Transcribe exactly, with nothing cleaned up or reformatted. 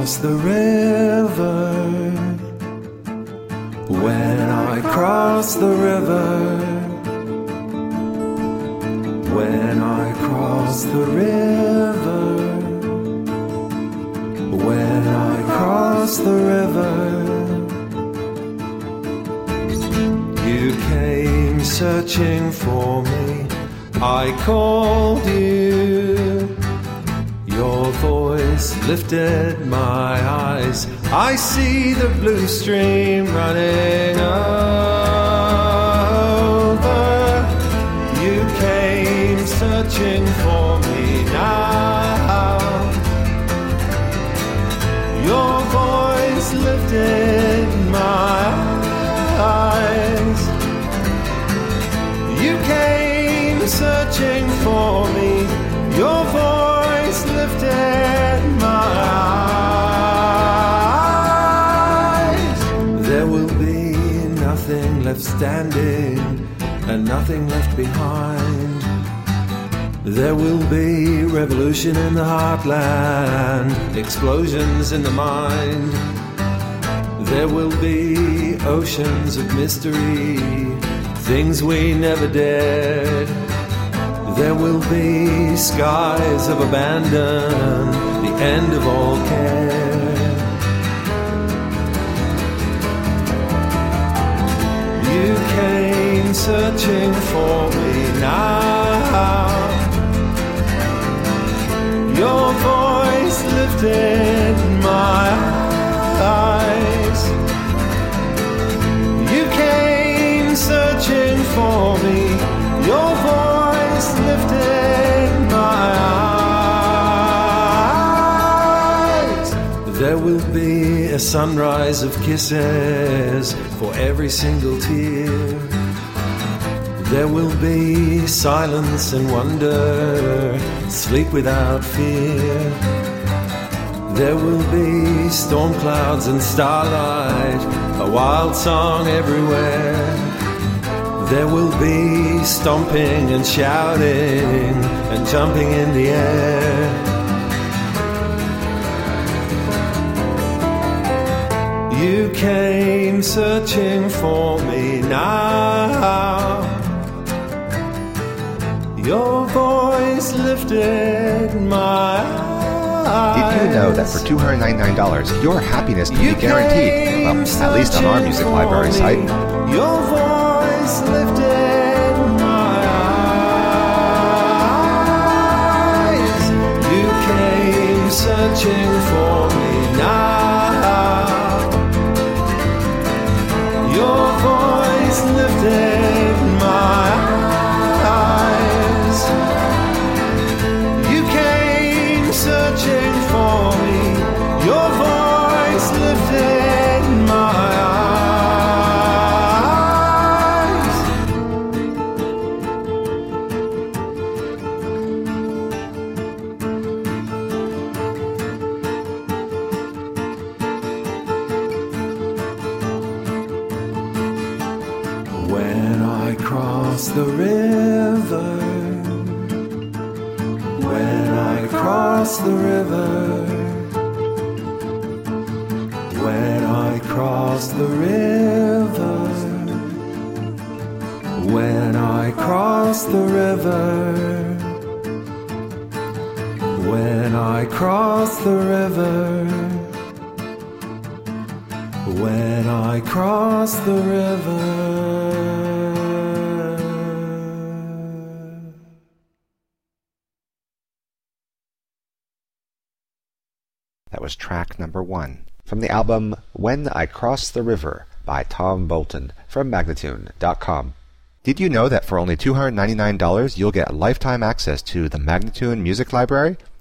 cross the river, when I cross the river, when I cross the river, when I cross the river, you came searching for me, I called you, your voice lifted my eyes, I see the blue stream running over, you came searching for me now, your voice lifted my eyes, you came searching for me, your voice lifted my eyes. There will be nothing left standing and nothing left behind. There will be revolution in the heartland, explosions in the mind. There will be oceans of mystery, things we never dared. There will be skies of abandon, the end of all care. You came searching for me now, your voice lifted my eyes, you came searching for me, your voice lifted my eyes. There will be a sunrise of kisses for every single tear. There will be silence and wonder, sleep without fear. There will be storm clouds and starlight, a wild song everywhere. There will be stomping and shouting and jumping in the air. You came searching for me now, your voice lifted my eyes. Did you know that for two hundred ninety-nine dollars, your happiness can you be guaranteed? Well, at least on our music library site. Your voice lifted my eyes. You came searching for me now, your voice lifted my eyes. You came searching for me, your voice lifted my eyes. When I cross the river, when I cross the river, when I cross the river, when I cross the river, when I cross the river, when I cross the river. That was track number one from the album When I Cross the River by Tom Bolton from Magnatune dot com. Did you know that for only two hundred ninety-nine dollars you'll get lifetime access to the Magnatune Music Library?